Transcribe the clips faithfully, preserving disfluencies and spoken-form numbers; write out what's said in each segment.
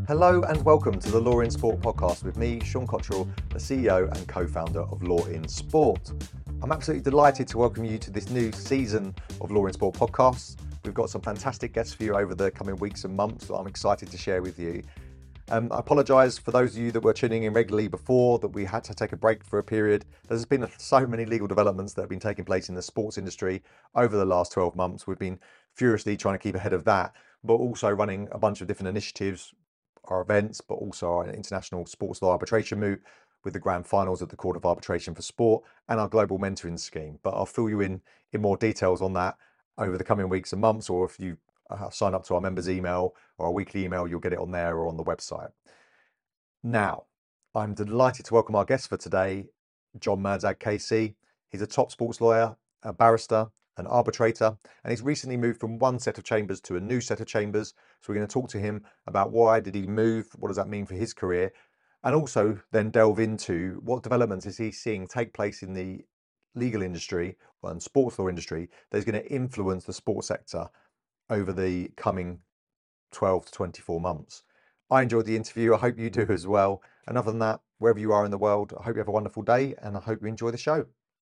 Hello and welcome to the Law in Sport podcast with me, Sean Cottrell, the C E O and co-founder of Law in Sport. I'm absolutely delighted to welcome you to this new season of Law in Sport podcasts. We've got some fantastic guests for you over the coming weeks and months that I'm excited to share with you. Um, I apologise for those of you that were tuning in regularly before that we had to take a break for a period. There's been so many legal developments that have been taking place in the sports industry over the last twelve months. We've been furiously trying to keep ahead of that, but also running a bunch of different initiatives, our events, but also our international sports law arbitration moot with the grand finals of the Court of Arbitration for Sport and our global mentoring scheme. But I'll fill you in in more details on that over the coming weeks and months, or if you uh, sign up to our members email or our weekly email, you'll get it on there or on the website. Now, I'm delighted to welcome our guest for today, John Merdzad K C. He's a top sports lawyer, a barrister, an arbitrator, and he's recently moved from one set of chambers to a new set of chambers. So we're going to talk to him about why did he move, what does that mean for his career, and also then delve into what developments is he seeing take place in the legal industry and sports law industry that is going to influence the sports sector over the coming twelve to twenty-four months. I enjoyed the interview. I hope you do as well. And other than that, wherever you are in the world, I hope you have a wonderful day and I hope you enjoy the show.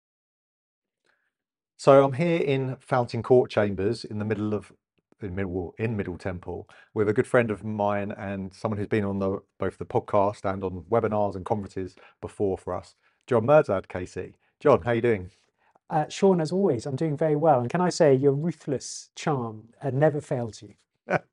So I'm here in Fountain Court Chambers in the middle of in Middle in Middle Temple with a good friend of mine and someone who's been on the both the podcast and on webinars and conferences before for us, John Merdzad K C. John, how are you doing? Uh, Sean, as always, I'm doing very well. And can I say your ruthless charm uh, never failed you.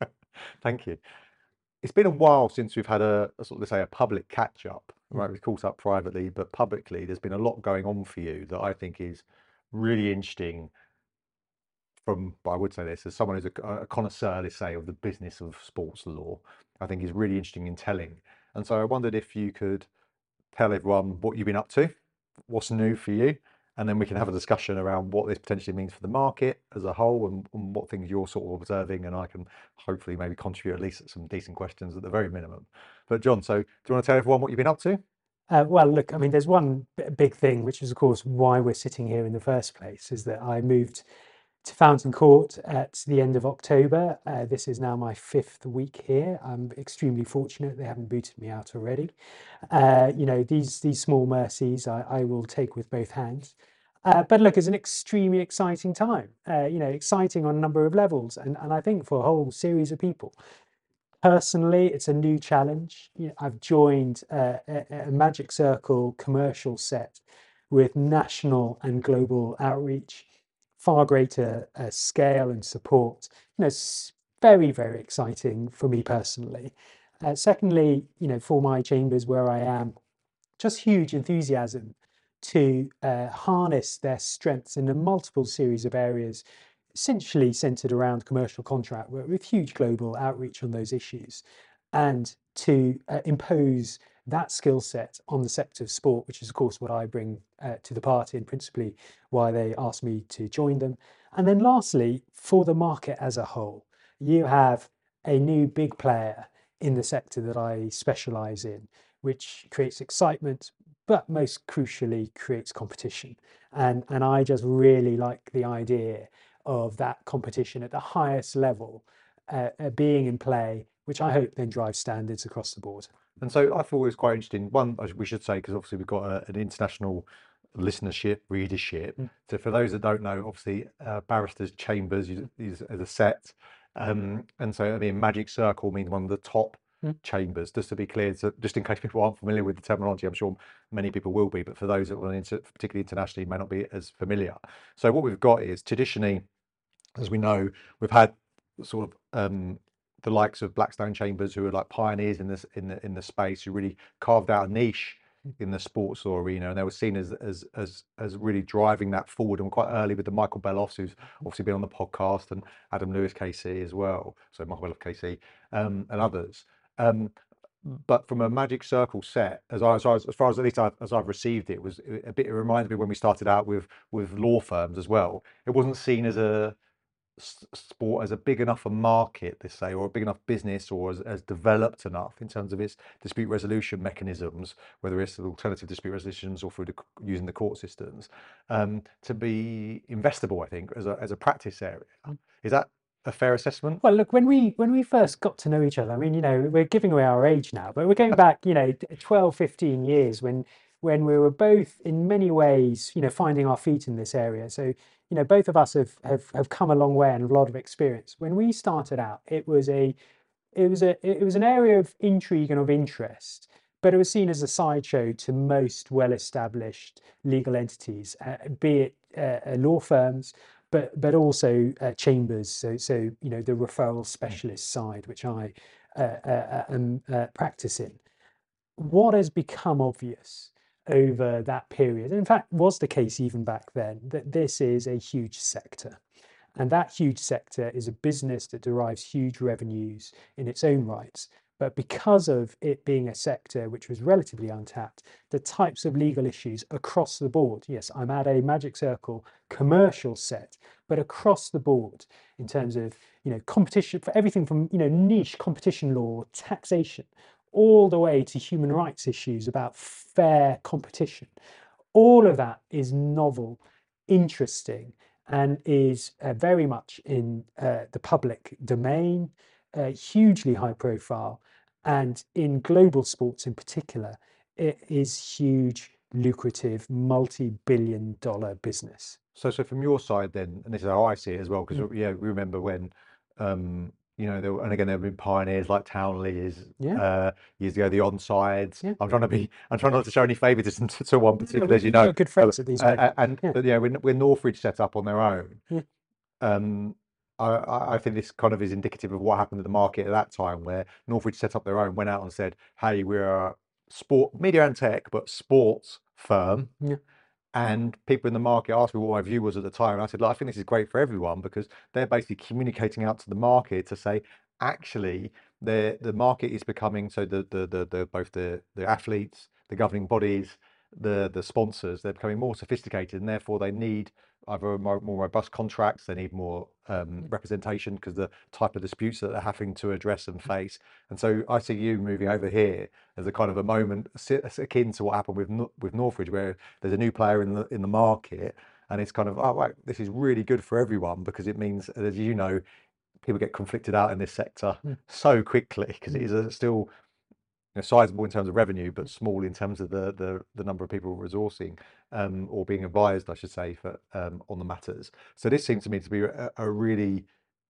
Thank you. It's been a while since we've had a, a sort of, let's say, a public catch up, right? We've caught up privately, but publicly, there's been a lot going on for you that I think is really interesting. From, I would say this as someone who's a, a connoisseur, let's say, of the business of sports law, I think is really interesting in telling. And so I wondered if you could tell everyone what you've been up to, what's new for you, and then we can have a discussion around what this potentially means for the market as a whole and, and what things you're sort of observing, and I can hopefully maybe contribute at least some decent questions at the very minimum. But John, so do you want to tell everyone what you've been up to? Uh, well, look, I mean, there's one b- big thing, which is, of course, why we're sitting here in the first place, is that I moved to Fountain Court at the end of October. Uh, this is now my fifth week here. I'm extremely fortunate they haven't booted me out already. Uh, you know, these these small mercies I, I will take with both hands. Uh, but look, it's an extremely exciting time, uh, you know, exciting on a number of levels. And, and I think for a whole series of people. Personally, it's a new challenge. You know, I've joined uh, a, a Magic Circle commercial set with national and global outreach, far greater uh, scale and support. You know, it's very, very exciting for me personally. Uh, secondly, you know, for my chambers where I am, just huge enthusiasm to uh, harness their strengths in a multiple series of areas, essentially centered around commercial contract work with huge global outreach on those issues, and to uh, impose that skill set on the sector of sport, which is of course what I bring uh, to the party and principally why they asked me to join them. And then lastly, for the market as a whole, you have a new big player in the sector that I specialize in, which creates excitement, but most crucially creates competition. And, and I just really like the idea of that competition at the highest level uh, uh, being in play, which I hope then drives standards across the board. And so I thought it was quite interesting. One, we should say, because obviously we've got a, an international listenership, readership. Mm. So for those that don't know, obviously uh, barristers' chambers is, is as a set. Um, and so, I mean, Magic Circle means one of the top Mm. chambers, just to be clear. So just in case people aren't familiar with the terminology, I'm sure many people will be, but for those that are into, particularly internationally, may not be as familiar. So what we've got is traditionally, as we know, we've had sort of um, the likes of Blackstone Chambers, who are like pioneers in this in the in the space, who really carved out a niche in the sports law arena, and they were seen as as as as really driving that forward, and quite early with the Michael Beloffs, who's obviously been on the podcast, and Adam Lewis K C as well, so Michael Beloff K C, um, and others. Um, but from a Magic Circle set, as I, as, I, as far as at least I've, as I've received it, was a bit. It reminds me when we started out with with law firms as well. It wasn't seen as a sport as a big enough a market, they say, or a big enough business, or as, as developed enough in terms of its dispute resolution mechanisms, whether it's alternative dispute resolutions or through the, using the court systems, um, to be investable, I think, as a, as a practice area. Is that a fair assessment? Well, look, when we when we first got to know each other, I mean, you know, we're giving away our age now, but we're going back, you know, t- twelve, fifteen years when when we were both in many ways, you know, finding our feet in this area. So, you know, both of us have have, have come a long way and a lot of experience. When we started out, it was a it was a it was an area of intrigue and of interest, but it was seen as a sideshow to most well-established legal entities, uh, be it uh, uh, law firms, but but also uh, chambers. So so you know the referral specialist side, which I uh, uh, uh, am uh, practicing. What has become obvious over that period, in fact, was the case even back then, that this is a huge sector. And that huge sector is a business that derives huge revenues in its own rights. But because of it being a sector which was relatively untapped, the types of legal issues across the board, yes, I'm at a Magic Circle commercial set, but across the board in terms of, you know, competition, for everything from, you know, niche competition law, taxation, all the way to human rights issues about fair competition. All of that is novel, interesting, and is uh, very much in uh, the public domain, uh, hugely high profile, and in global sports in particular, it is huge, lucrative, multi-billion dollar business. So, so from your side then, and this is how I see it as well, because Mm. yeah, we remember when, um, you know, there, were- and again, there have been pioneers like Townley's Yeah, uh, years ago, the onsides. yeah. I'm trying to be, I'm trying not to show any favouritism to, to one No, no, particular, we- as you we've know. got good Uh, friends at these uh, places. uh, and Yeah, but yeah, when when Northridge set up on their own, yeah, um, I, I I think this kind of is indicative of what happened at the market at that time, where Northridge set up their own, went out and said, "Hey, we're a sport, media and tech, but sports firm." yeah. And people in the market asked me what my view was at the time. And I said, "Look, I think this is great for everyone because they're basically communicating out to the market to say, actually, the the market is becoming so the the the, the both the the athletes, the governing bodies, the the sponsors, they're becoming more sophisticated, and therefore they need either more, more robust contracts, they need more um, representation because the type of disputes that they're having to address and face. And so I see you moving over here as a kind of a moment si- akin to what happened with Nor- with Northridge, where there's a new player in the in the market, and it's kind of, oh right, this is really good for everyone because it means, as you know, people get conflicted out in this sector Mm, so quickly because it mm. is a, still, you know, sizable in terms of revenue, but small in terms of the the, the number of people resourcing um, or being advised, I should say, for um, on the matters. So this seems to me to be a, a really,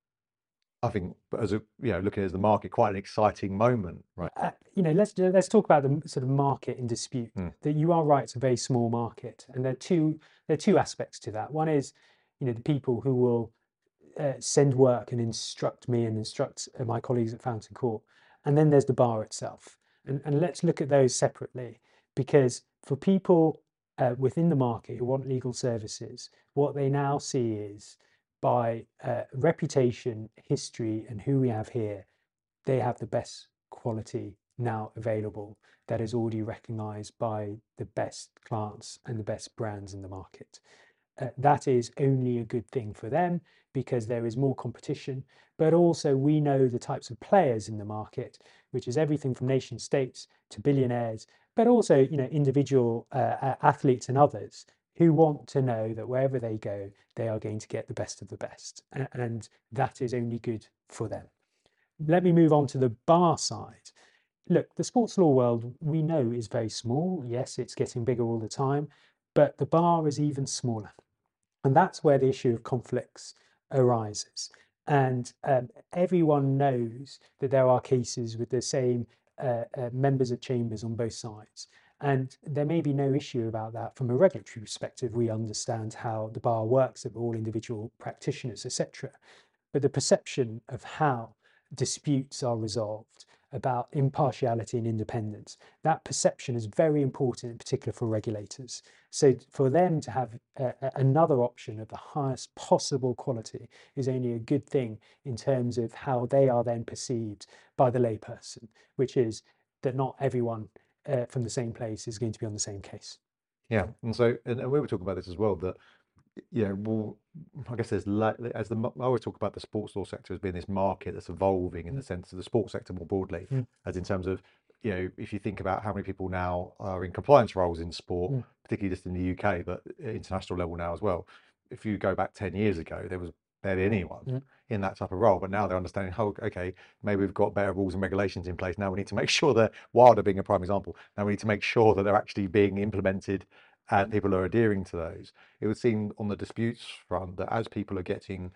I think, as a, you know, looking at the market, quite an exciting moment, right? Uh, you know, let's let's talk about the m- sort of market in dispute. Mm, That you are right; it's a very small market, and there are two there are two aspects to that. One is, you know, the people who will uh, send work and instruct me and instruct uh, my colleagues at Fountain Court, and then there's the bar itself. And and let's look at those separately, because for people uh, within the market who want legal services, what they now see is by uh, reputation, history, and who we have here, they have the best quality now available that is already recognized by the best clients and the best brands in the market. Uh, that is only a good thing for them because there is more competition, but also we know the types of players in the market, which is everything from nation states to billionaires, but also, you know, individual uh, athletes and others who want to know that wherever they go, they are going to get the best of the best, and that is only good for them. Let me move on to the bar side. Look, the sports law world we know is very small. Yes, it's getting bigger all the time, but the bar is even smaller. And that's where the issue of conflicts arises. And um, everyone knows that there are cases with the same uh, uh, members of chambers on both sides. And there may be no issue about that from a regulatory perspective. We understand how the bar works, that we're all individual practitioners, et cetera. But the perception of how disputes are resolved, about impartiality and independence, that perception is very important, in particular for regulators. So for them to have a, another option of the highest possible quality is only a good thing in terms of how they are then perceived by the layperson, which is that not everyone uh, from the same place is going to be on the same case. yeah, and so and, and we were talking about this as well that yeah, well, I guess there's la- as the m- I always talk about the sports law sector as being this market that's evolving in the Mm, sense of the sports sector more broadly, mm, as in terms of, you know, if you think about how many people now are in compliance roles in sport, particularly just in the U K, but at international level now as well. If you go back ten years ago, there was barely anyone Mm. in that type of role. But now they're understanding, oh, okay, maybe we've got better rules and regulations in place. Now we need to make sure that, Wilder being a prime example, now we need to make sure that they're actually being implemented and people are adhering to those. It would seem on the disputes front that as people are getting,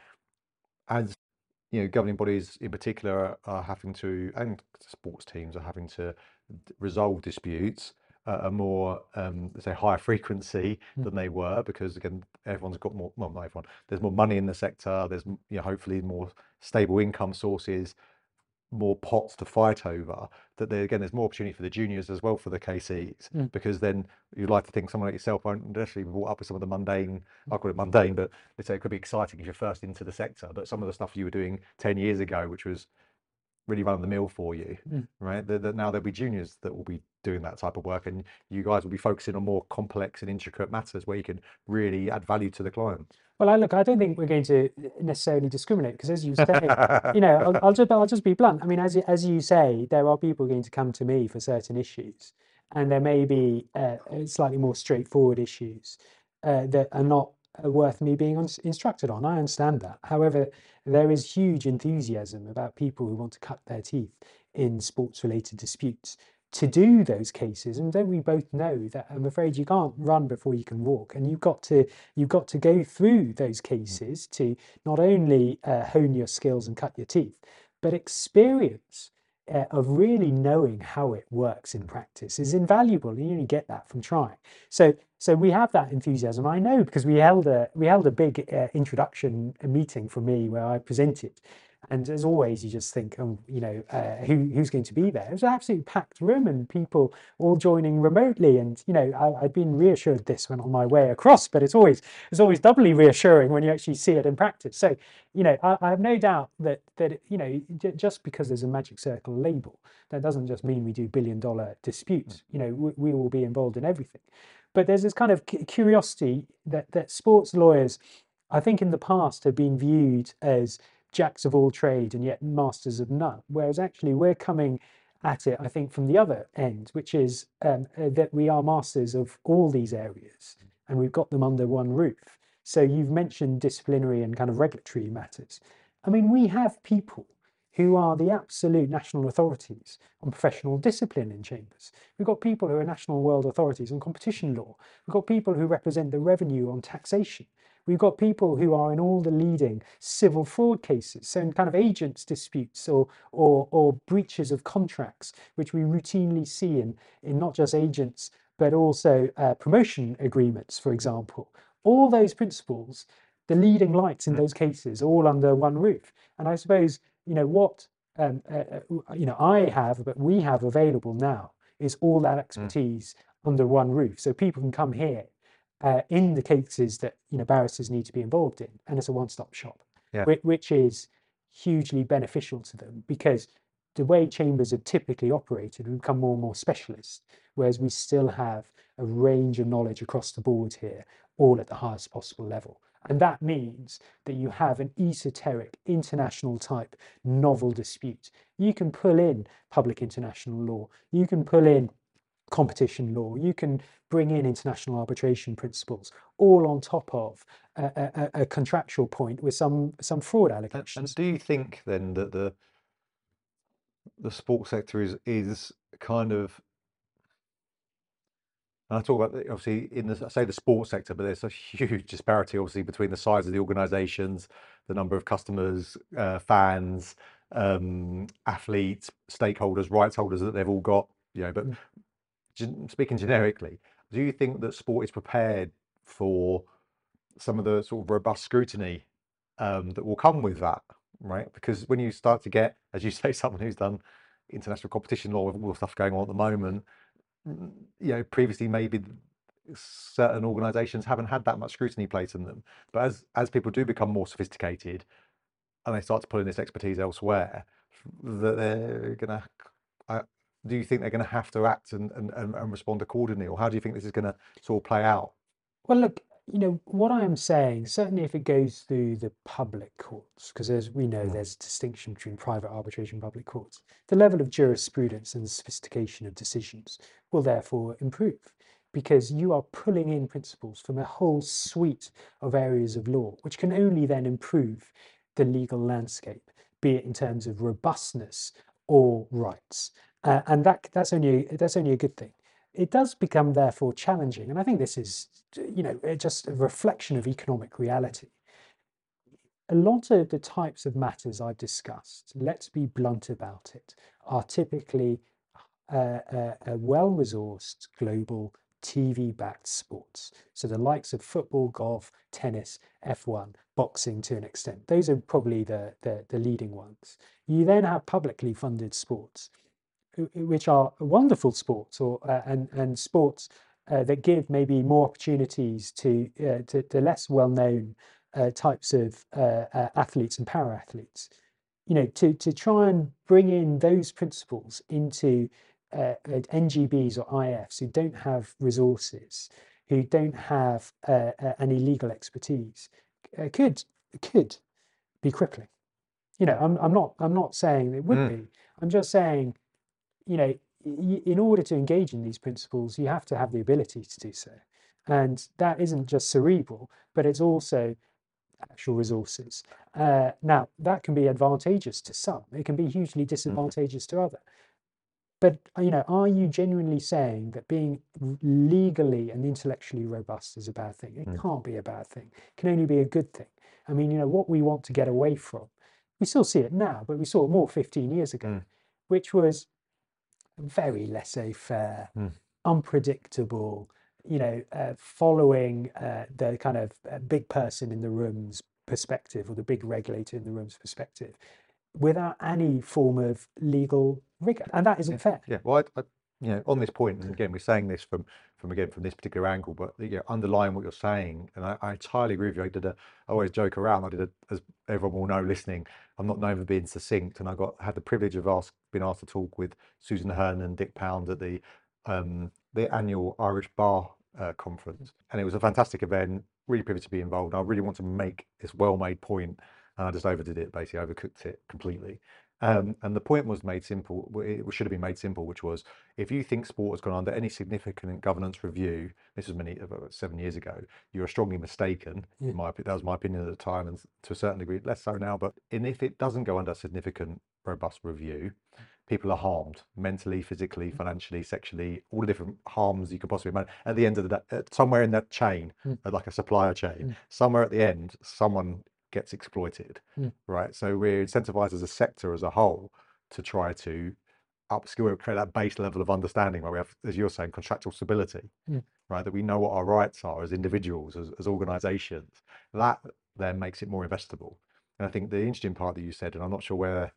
as you know, governing bodies in particular are having to, and sports teams are having to resolve disputes at a more, um, let's say, higher frequency Mm. than they were, because again, everyone's got more, well, not everyone, there's more money in the sector, there's, you know, hopefully more stable income sources, more pots to fight over, that there again there's more opportunity for the juniors as well for the K Cs, Mm. because then you'd like to think someone like yourself won't necessarily be brought up with some of the mundane, I call it mundane, but let's say it could be exciting if you're first into the sector, but some of the stuff you were doing ten years ago, which was really run of the mill for you, Mm. right? That, that now there'll be juniors that will be doing that type of work, and you guys will be focusing on more complex and intricate matters where you can really add value to the client. Well, I look, I don't think we're going to necessarily discriminate because, as you say, you know, I'll, I'll just I'll just be blunt. I mean, as you- as you say, there are people going to come to me for certain issues, and there may be uh, slightly more straightforward issues uh, that are not uh, worth me being ins- instructed on. I understand that. However, there is huge enthusiasm about people who want to cut their teeth in sports-related disputes to do those cases. And don't we both know that I'm afraid you can't run before you can walk, and you've got to you've got to go through those cases to not only uh, hone your skills and cut your teeth, but experience uh, of really knowing how it works in practice is invaluable. And you only get that from trying. So so we have that enthusiasm. I know because we held a we held a big uh, introduction meeting for me where I presented. And as always, you just think, um, you know, uh, who, who's going to be there? It was an absolutely packed room and people all joining remotely. And, you know, I, I'd been reassured this when on my way across, but it's always it's always doubly reassuring when you actually see it in practice. So, you know, I, I have no doubt that, that you know, j- just because there's a Magic Circle label, that doesn't just mean we do billion dollar disputes. You know, we, we will be involved in everything. But there's this kind of cu- curiosity that, that sports lawyers, I think in the past, have been viewed as jacks of all trade and yet masters of none. Whereas actually we're coming at it, I think, from the other end, which is um, uh, that we are masters of all these areas and we've got them under one roof. So you've mentioned disciplinary and kind of regulatory matters. I mean, we have people who are the absolute national authorities on professional discipline in chambers. We've got people who are national world authorities on competition law. We've got people who represent the revenue on taxation. We've got people who are in all the leading civil fraud cases, so in kind of agents disputes or, or, or breaches of contracts, which we routinely see in, in not just agents, but also uh, promotion agreements, for example. All those principles, the leading lights in those cases, all under one roof. And I suppose, you know, what um, uh, uh, you know, I have, but we have available now is all that expertise mm. under one roof. So people can come here uh, in the cases that you know barristers need to be involved in, and it's a one-stop shop, Yeah. which, which is hugely beneficial to them because the way chambers have typically operated, we become more and more specialist, whereas we still have a range of knowledge across the board here, all at the highest possible level. And that means that you have an esoteric, international type novel dispute. You can pull in public international law, you can pull in competition law, you can bring in international arbitration principles, all on top of a, a, a contractual point with some some fraud allegations. And, and do you think then that the the sports sector is is kind of, and I talk about obviously in the I say the sports sector, but there's a huge disparity obviously between the size of the organisations, the number of customers, uh, fans, um, athletes, stakeholders, rights holders that they've all got. You know, but mm. gen- speaking generically, do you think that sport is prepared for some of the sort of robust scrutiny um, that will come with that, right? Because when you start to get, as you say, someone who's done international competition law with all the stuff going on at the moment, you know, previously maybe certain organisations haven't had that much scrutiny placed on them. But as as people do become more sophisticated and they start to pull in this expertise elsewhere, that they're gonna, uh, do you think they're going to have to act and, and, and respond accordingly, or how do you think this is going to sort of play out? Well, look, you know, what I am saying, certainly if it goes through the public courts, because as we know, mm. there's a distinction between private arbitration and public courts, the level of jurisprudence and the sophistication of decisions will therefore improve. because you are pulling in principles from a whole suite of areas of law, which can only then improve the legal landscape, be it in terms of robustness or rights. Uh, and that that's only that's only a good thing. It does become therefore challenging, and I think this is, you know, just a reflection of economic reality. A lot of the types of matters I've discussed, let's be blunt about it, are typically uh, a, a well-resourced global T V-backed sports. So the likes of football, golf, tennis, F one, boxing to an extent. Those are probably the, the, the leading ones. You then have publicly funded sports, which are wonderful sports, or uh, and and sports uh, that give maybe more opportunities to uh, to, to less well-known uh, types of uh, uh, athletes and para-athletes. You know, to to try and bring in those principles into uh, uh, N G Bs or I Fs who don't have resources, who don't have uh, uh, any legal expertise, uh, could could be crippling. You know, I'm I'm not I'm not saying it would Mm. be. I'm just saying, you know, in order to engage in these principles, you have to have the ability to do so. And that isn't just cerebral, but it's also actual resources. Uh, now, that can be advantageous to some, it can be hugely disadvantageous to others. But, you know, are you genuinely saying that being legally and intellectually robust is a bad thing? It Mm. can't be a bad thing. It can only be a good thing. I mean, you know, what we want to get away from, we still see it now, but we saw it more fifteen years ago, Mm. which was very laissez-faire, Mm. unpredictable, you know, uh, following uh, the kind of uh, big person in the room's perspective, or the big regulator in the room's perspective, without any form of legal rigor. And that isn't fair. Yeah, well, I, I, you know, on this point, and again, we're saying this from, from again, from this particular angle, but you know, underlying what you're saying, and I, I entirely agree with you. I did a, I always joke around. I did a, as everyone will know listening, I'm not known for being succinct, and I got had the privilege of ask, being asked to talk with Susan Hearn and Dick Pound at the um, the annual Irish Bar uh, conference, and it was a fantastic event. Really privileged to be involved. I really want to make this well-made point, and I just overdid it, basically overcooked it completely. Um, and the point was made simple, it should have been made simple, which was, if you think sport has gone under any significant governance review, this was many, about seven years ago, you are strongly mistaken. Yeah. In my, that was my opinion at the time, and to a certain degree, less so now. But and if it doesn't go under significant, robust review, people are harmed mentally, physically, financially, sexually, all the different harms you could possibly imagine. At the end of the day, uh, somewhere in that chain, Mm. like a supplier chain, Mm. somewhere at the end, someone gets exploited, Mm. right? So we're incentivized as a sector as a whole to try to upskill and create that base level of understanding where we have, as you're saying, contractual stability, Mm. right? That we know what our rights are as individuals, as, as organizations. That then makes it more investable. And I think the interesting part that you said, and I'm not sure where,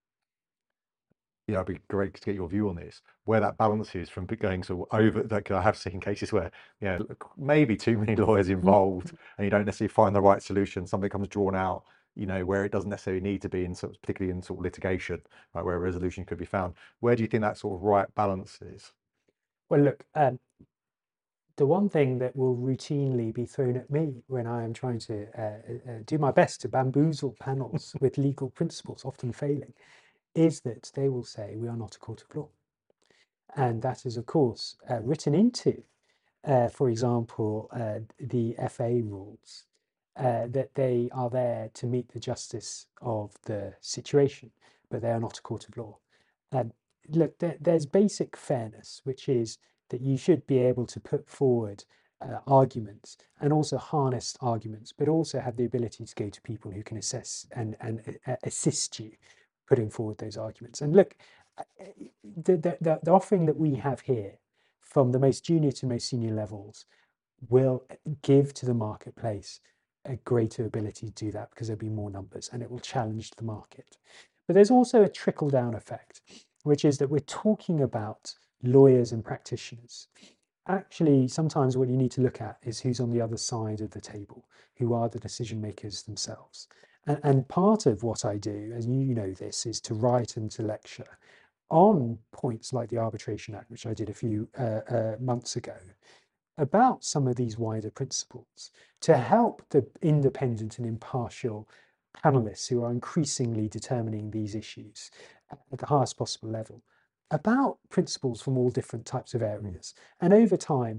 you know, it'd be great to get your view on this, where that balance is from going sort of over, like I have seen cases where, you know, maybe too many lawyers involved and you don't necessarily find the right solution, something becomes drawn out, you know, where it doesn't necessarily need to be in sort of, particularly in sort of litigation, right, where a resolution could be found. Where do you think that sort of right balance is? Well, look, um, the one thing that will routinely be thrown at me when I am trying to uh, uh, do my best to bamboozle panels with legal principles, often failing, is that they will say we are not a court of law. And that is, of course, uh, written into, uh, for example, uh, the F A rules, uh, that they are there to meet the justice of the situation, but they are not a court of law. Um, look, there, there's basic fairness, which is that you should be able to put forward uh, arguments and also harness arguments, but also have the ability to go to people who can assess and, and uh, assist you putting forward those arguments. And look, uh, the, the, the the offering that we have here, from the most junior to most senior levels, will give to the marketplace a greater ability to do that, because there'll be more numbers and it will challenge the market. But there's also a trickle down effect, which is that we're talking about lawyers and practitioners. Actually, sometimes what you need to look at is who's on the other side of the table, who are the decision makers themselves. And, and part of what I do, as you know this, is to write and to lecture on points like the Arbitration Act, which I did a few uh, uh, months ago, about some of these wider principles to help the independent and impartial panelists who are increasingly determining these issues at the highest possible level, about principles from all different types of areas. And over time,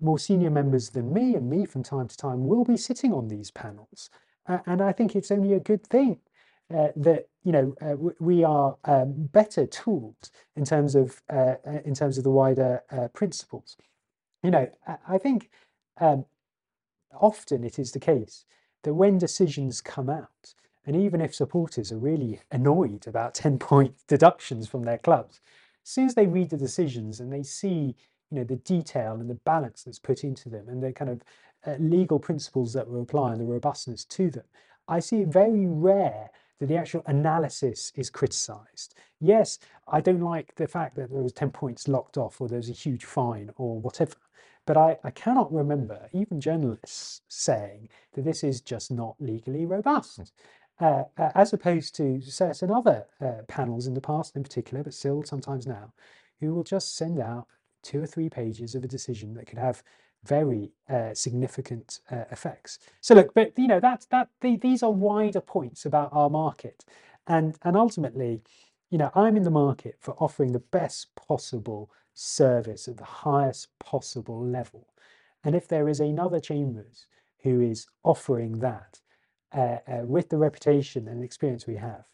more senior members than me and me from time to time will be sitting on these panels. Uh, and I think it's only a good thing uh, that you know uh, w- we are um, better tooled in terms of uh, uh, in terms of the wider uh, principles. You know, I, I think um, often it is the case that when decisions come out, and even if supporters are really annoyed about ten point deductions from their clubs, as soon as they read the decisions and they see, you know, the detail and the balance that's put into them and the kind of uh, legal principles that will apply and the robustness to them, I see it very rare that the actual analysis is criticised. Yes, I don't like the fact that there was ten points locked off or there's a huge fine or whatever. But I, I cannot remember even journalists saying that this is just not legally robust, uh, uh, as opposed to certain other uh, panels in the past, in particular, but still sometimes now, who will just send out two or three pages of a decision that could have very uh, significant uh, effects. So look, but you know that that the, these are wider points about our market, and and ultimately, you know, I'm in the market for offering the best possible service at the highest possible level. And if there is another Chambers who is offering that uh, uh, with the reputation and experience we have,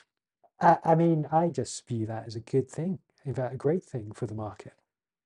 I, I mean, I just view that as a good thing, in fact, a great thing for the market.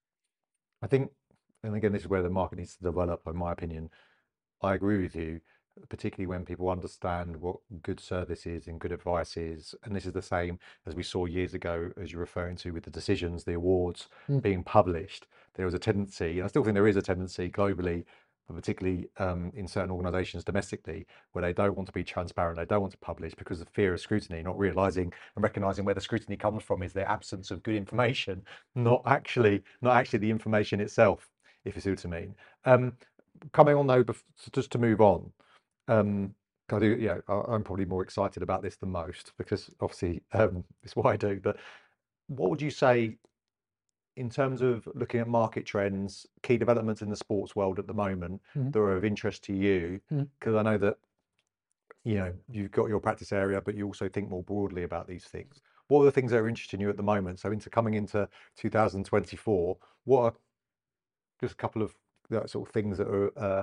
I think, and again, this is where the market needs to develop, in my opinion. I agree with you, particularly when people understand what good service is and good advice is. And this is the same as we saw years ago, as you're referring to, with the decisions, the awards Mm. being published. There was a tendency, and I still think there is a tendency globally, but particularly um, in certain organisations domestically, where they don't want to be transparent, they don't want to publish because of fear of scrutiny, not realising and recognising where the scrutiny comes from is their absence of good information, not actually, not actually the information itself, if you see what I mean. Um, coming on though, just to move on, um, I do, yeah, I'm probably more excited about this than most because obviously um, it's what I do. But what would you say in terms of looking at market trends, key developments in the sports world at the moment Mhm. that are of interest to you? Mhm. Because I know that you know you've got your practice area, but you also think more broadly about these things. What are the things that are interesting you at the moment? So into coming into two thousand twenty-four, what are just a couple of uh, sort of things that are uh,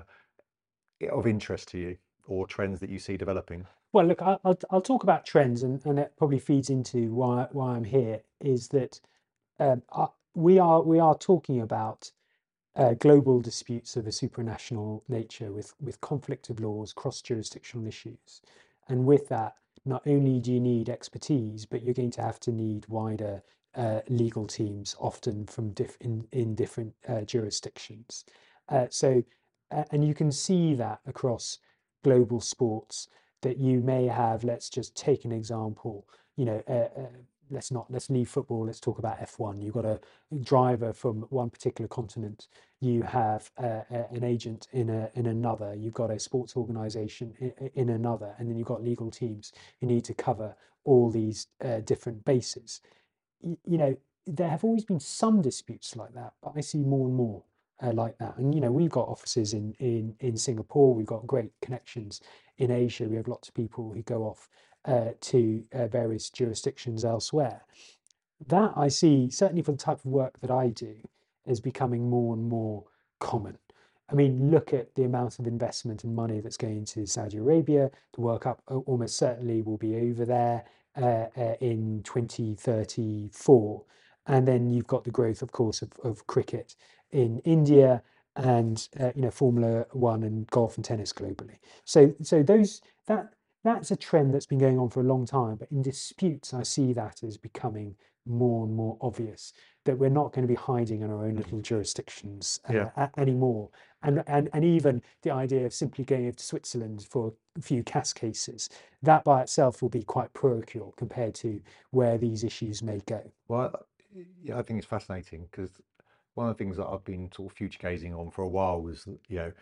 of interest to you or trends that you see developing? Well, look, I- I'll I'll talk about trends, and and it probably feeds into why why I'm here. Is that um, uh, we are we are talking about uh, global disputes of a supranational nature with with conflict of laws, cross jurisdictional issues, and with that, not only do you need expertise, but you're going to have to need wider uh, legal teams, often from diff- in in different uh, jurisdictions. Uh, so, uh, and you can see that across global sports that you may have. Let's just take an example. You know, uh, uh, let's not let's leave football. Let's talk about F one. You've got a driver from one particular continent. You have uh, a- an agent in a in another. You've got a sports organisation in, in another, and then you've got legal teams who need to cover all these uh, different bases. Y- You know, there have always been some disputes like that, but I see more and more uh, like that. And you know, we've got offices in in in Singapore. We've got great connections in Asia. We have lots of people who go off uh, to uh, various jurisdictions elsewhere. That I see, certainly for the type of work that I do, is becoming more and more common. I mean, look at the amount of investment and money that's going to Saudi Arabia. The World Cup almost certainly will be over there uh, uh, in twenty thirty-four. And then you've got the growth, of course, of, of cricket in India and uh, you know Formula One and golf and tennis globally. So, so those that that's a trend that's been going on for a long time. But in disputes, I see that as becoming more and more obvious that we're not going to be hiding in our own little jurisdictions Yeah. uh, anymore. And, and, and even the idea of simply going over to Switzerland for a few C A S cases, that by itself will be quite parochial compared to where these issues may go. Well, yeah, I think it's fascinating because one of the things that I've been sort of future gazing on for a while was, you know,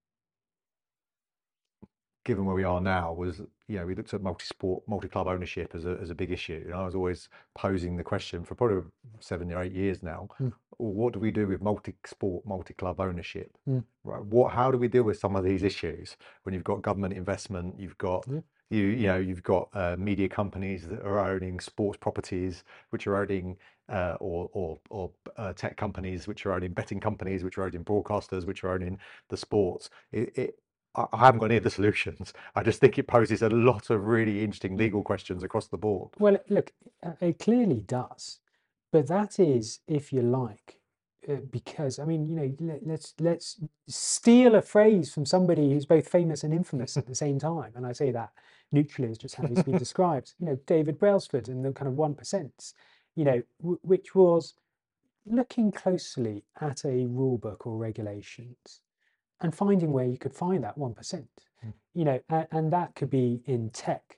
given where we are now, was, you know, we looked at multi-sport, multi-club ownership as a as a big issue. And I was always posing the question for probably seven or eight years now, Mm, well, what do we do with multi-sport, multi-club ownership? mm, Right? What, how do we deal with some of these issues when you've got government investment, you've got, yeah. You you know you've got uh, media companies that are owning sports properties, which are owning uh, or or or uh, tech companies, which are owning betting companies, which are owning broadcasters, which are owning the sports. It, it I I haven't got any of the solutions. I just think it poses a lot of really interesting legal questions across the board. Well, look, uh, it clearly does, but that is, if you like, uh, because I mean, you know, let, let's let's steal a phrase from somebody who's both famous and infamous at the same time, and I say that neutrally as just how he's been described. You know, David Brailsford and the kind of one percent, you know, w- which was looking closely at a rule book or regulations and finding where you could find that one percent. Mm. You know, and, and that could be in tech.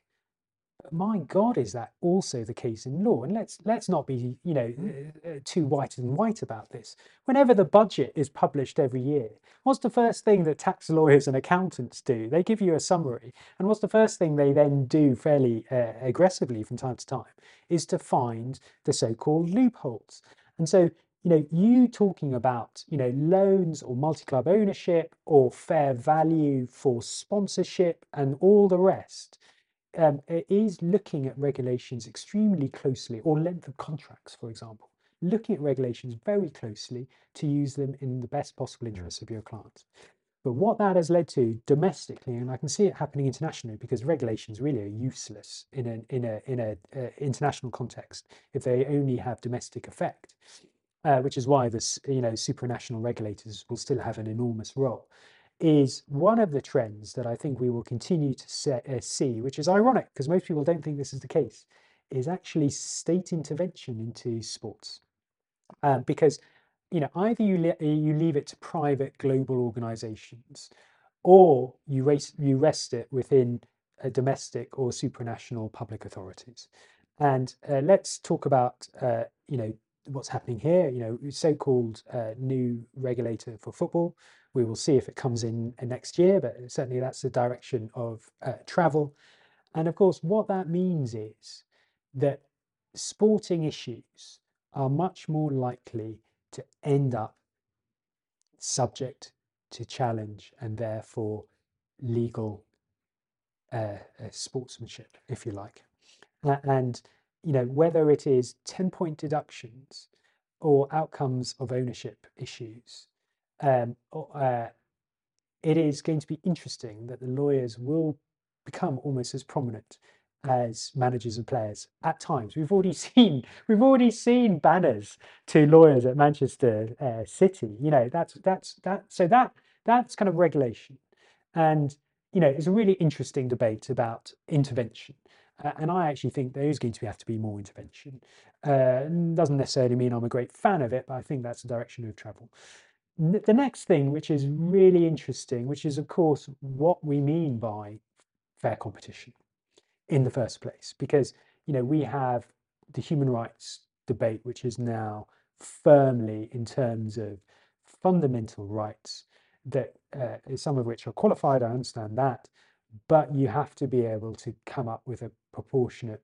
My God, is that also the case in law? And let's let's not be, you know, uh, uh, too white and white about this. Whenever the budget is published every year, what's the first thing that tax lawyers and accountants do? They give you a summary, and what's the first thing they then do fairly uh, aggressively from time to time is to find the so-called loopholes. And so, you know, you talking about, you know, loans or multi-club ownership or fair value for sponsorship and all the rest um, it is looking at regulations extremely closely, or length of contracts, for example, looking at regulations very closely to use them in the best possible interests of your clients. But what that has led to domestically, and I can see it happening internationally, because regulations really are useless in an in a in a uh, international context if they only have domestic effect, uh, which is why this you know supranational regulators will still have an enormous role. Is one of the trends that I think we will continue to se- uh, see, which is ironic because most people don't think this is the case, is actually state intervention into sports. Um, because you know either you le- you leave it to private global organizations, or you race, you rest it within uh, domestic or supranational public authorities. And uh, let's talk about uh, you know what's happening here. You know, so-called uh, new regulator for football. We will see if it comes in uh, next year, but certainly that's the direction of uh, travel. And of course, what that means is that sporting issues are much more likely to end up subject to challenge and therefore legal uh, uh, sportsmanship, if you like. Uh, and you know whether it is ten point deductions or outcomes of ownership issues, um, uh, it is going to be interesting that the lawyers will become almost as prominent as managers and players at times. We've already seen we've already seen banners to lawyers at Manchester uh, City. You know that's that's that so that that's kind of regulation, and you know it's a really interesting debate about intervention. Uh, and I actually think there is going to have to be more intervention. Uh, doesn't necessarily mean I'm a great fan of it, but I think that's the direction of travel. The next thing, which is really interesting, which is, of course, what we mean by fair competition in the first place, because you know we have the human rights debate, which is now firmly in terms of fundamental rights, that uh, some of which are qualified. I understand that, but you have to be able to come up with a proportionate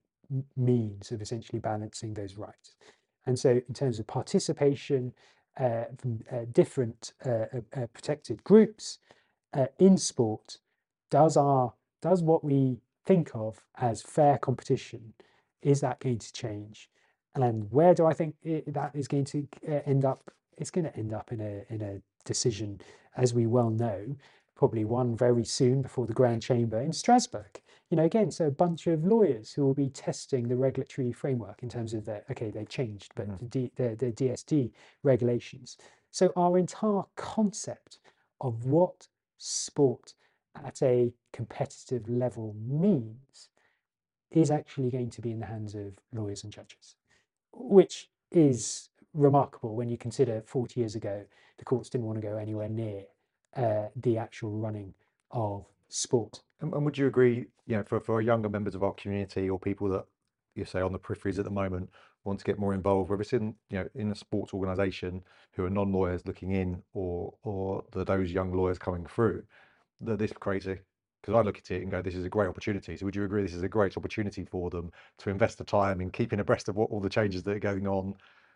means of essentially balancing those rights. And so, in terms of participation uh, from uh, different uh, uh, uh, protected groups uh, in sport, does our does what we think of as fair competition, is that going to change? And where do I think it, that is going to uh, end up? It's going to end up in a in a decision, as we well know, probably one very soon before the Grand Chamber in Strasbourg. You know, again, so a bunch of lawyers who will be testing the regulatory framework in terms of their, okay, they've changed, but the, D, the, the D S D regulations. So our entire concept of what sport at a competitive level means is actually going to be in the hands of lawyers and judges, which is remarkable when you consider forty years ago, the courts didn't want to go anywhere near uh, the actual running of sport. And, and would you agree, you know, for, for younger members of our community or people that you say on the peripheries at the moment want to get more involved, whether it's in, you know, in a sports organisation who are non-lawyers looking in, or or the, those young lawyers coming through, that this crazy? Because I look at it and go, this is a great opportunity. So would you agree this is a great opportunity for them to invest the time in keeping abreast of what all the changes that are going on,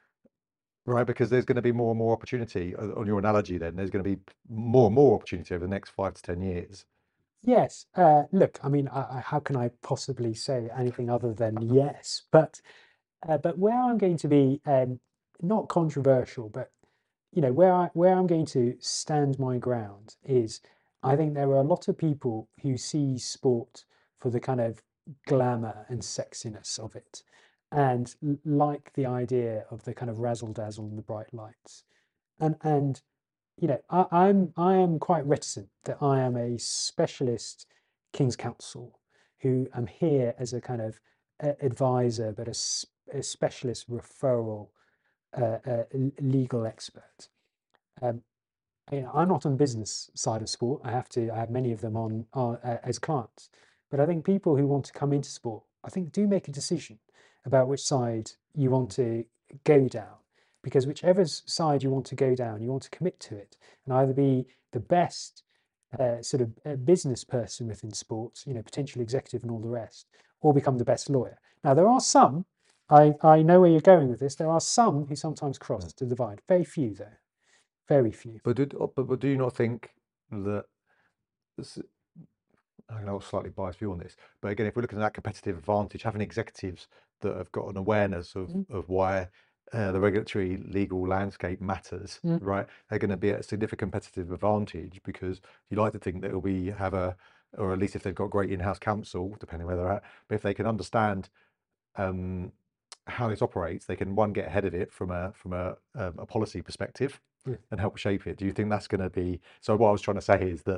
right? Because there's going to be more and more opportunity. On your analogy, then there's going to be more and more opportunity over the next five to ten years. Yes. Uh, look, I mean, I, I, how can I possibly say anything other than yes? But uh, but where I'm going to be um, not controversial, but you know, where I where I'm going to stand my ground is I think there are a lot of people who see sport for the kind of glamour and sexiness of it, and l- like the idea of the kind of razzle dazzle and the bright lights. And and you know, I, I'm I am quite reticent that I am a specialist King's Counsel who am here as a kind of a- advisor, but a, s- a specialist referral uh, uh, l- legal expert. Um, you know, I'm not on the business side of sport. I have to. I have many of them on, on uh, as clients, but I think people who want to come into sport, I think, do make a decision about which side you want to go down, because whichever s- side you want to go down, you want to commit to it and either be the best uh, sort of uh, business person within sports, you know, potential executive and all the rest, or become the best lawyer. Now, there are some. I, I know where you're going with this. There are some who sometimes cross the divide. Very few, though. Very few. But do, but, but do you not think that, this- I know a slightly biased view on this, but again, if we're looking at that competitive advantage, having executives that have got an awareness of, Mm, of why uh, the regulatory legal landscape matters, mm. right? They're going to be at a significant competitive advantage because you like to think that it'll be have a, or at least if they've got great in-house counsel, depending where they're at, but if they can understand um, how this operates, they can one get ahead of it from a from a, a, a policy perspective Yeah. and help shape it. Do you think that's going to be so? What I was trying to say is that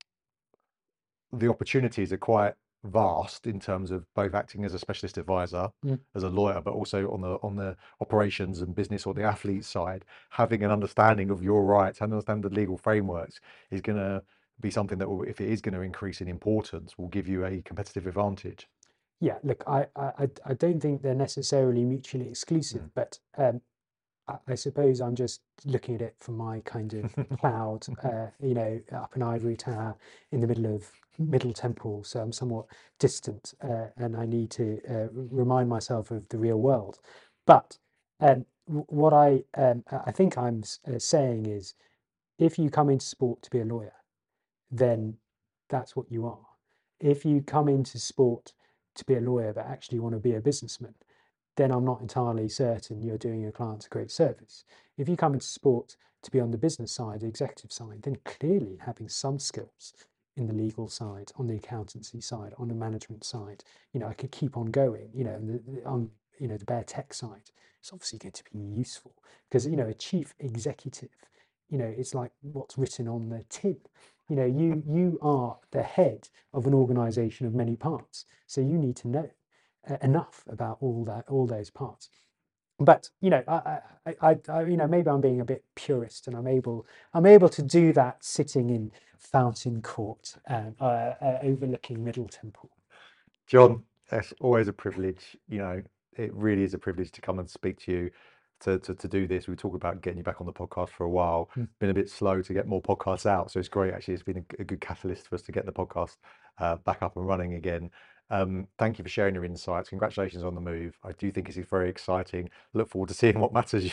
the opportunities are quite vast in terms of both acting as a specialist advisor, Mm. as a lawyer, but also on the on the operations and business or the athlete side, having an understanding of your rights and understand the legal frameworks is going to be something that will, if it is going to increase in importance, will give you a competitive advantage. Yeah, look, I, I, I I don't think they're necessarily mutually exclusive, Mm. but um, I, I suppose I'm just looking at it from my kind of cloud, uh, you know, up in Ivory Tower in the middle of Middle Temple, so I'm somewhat distant, uh, and I need to uh, r- remind myself of the real world. But um, w- what I um, I I think I'm s- uh, saying is, if you come into sport to be a lawyer, then that's what you are. If you come into sport to be a lawyer but actually want to be a businessman, then I'm not entirely certain you're doing your clients a great service. If you come into sport to be on the business side, the executive side, then clearly having some skills in the legal side, on the accountancy side, on the management side, you know, I could keep on going, you know, and the, the- on, you know, the bare tech side, it's obviously going to be useful because, you know, a chief executive, you know, it's like what's written on the tin. You know, you you are the head of an organization of many parts, so you need to know uh, enough about all that all those parts. But you know, I, I, I, I, you know, maybe I'm being a bit purist, and I'm able I'm able to do that sitting in Fountain Court, um, uh, uh, overlooking Middle Temple. John, it's always a privilege. You know, it really is a privilege to come and speak to you, to, to, to do this. We talk about getting you back on the podcast for a while. Mm. Been a bit slow to get more podcasts out, so it's great. Actually, it's been a, a good catalyst for us to get the podcast uh, back up and running again. Um, thank you for sharing your insights. Congratulations on the move. I do think it's very exciting. Look forward to seeing what matters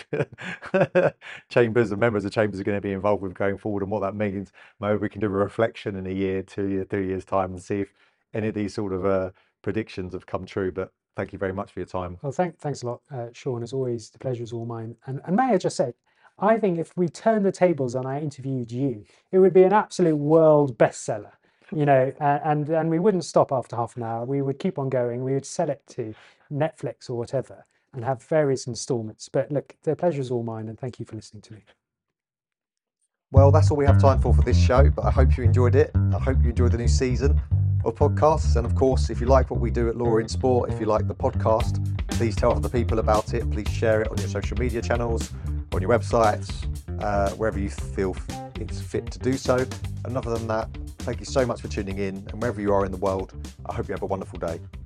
chambers and members of chambers are going to be involved with going forward and what that means. Maybe we can do a reflection in a year, two year, three years time and see if any of these sort of uh, predictions have come true. But thank you very much for your time. Well, thank, thanks a lot, uh, Sean. As always, the pleasure is all mine. And, and may I just say, I think if we turned the tables and I interviewed you, it would be an absolute world bestseller. You know, uh, and and we wouldn't stop after half an hour. We would keep on going. We would sell it to Netflix or whatever, and have various installments. But look, the pleasure is all mine, and thank you for listening to me. Well, that's all we have time for for this show, but I hope you enjoyed it. I hope you enjoyed the new season of podcasts. And of course, if you like what we do at Law in Sport, if you like the podcast, please tell other people about it. Please share it on your social media channels, on your websites, uh, wherever you feel it's fit to do so. And other than that, thank you so much for tuning in. And wherever you are in the world, I hope you have a wonderful day.